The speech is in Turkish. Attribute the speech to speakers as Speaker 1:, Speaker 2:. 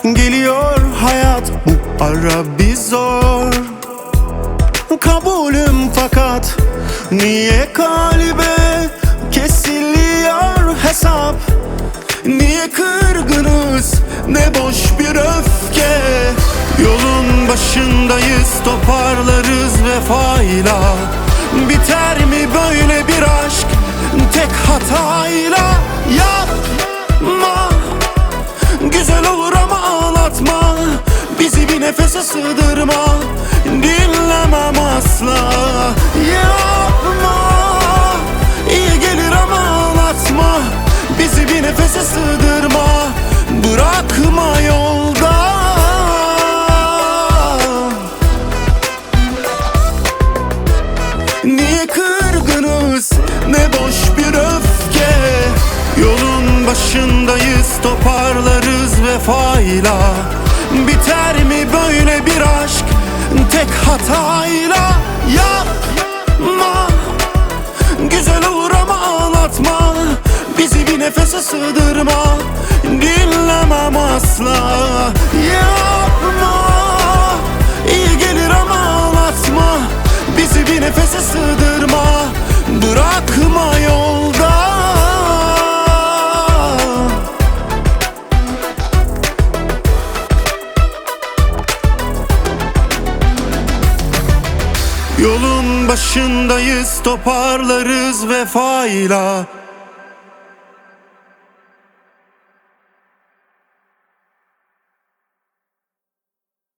Speaker 1: Geliyor hayat, bu ara bir zor. Kabulüm fakat niye kalbe kesiliyor hesap? Niye kırgınız, ne boş bir öfke? Yolun başındayız, toparlarız vefayla. Biter mi böyle bir aşk tek hatayla? Yapma, güzel olur ama ağlatma. Bizi bir nefese sığdırma, dinlemem asla. Yapma, iyi gelir ama ağlatma. Bizi bir nefese sığdırma, bırakma yolda. Niye kırgınız, ne boş bir öfke? Yolun başındayız, toparlarız vefayla. Biter mi böyle bir aşk tek hatayla? Yapma, güzel olur ama ağlatma. Bizi bir nefese sığdırma, dinlemem asla. Yapma, iyi gelir ama ağlatma. Bizi bir nefese sığdırma, bırakma yolda. Yolun başındayız, toparlarız vefayla.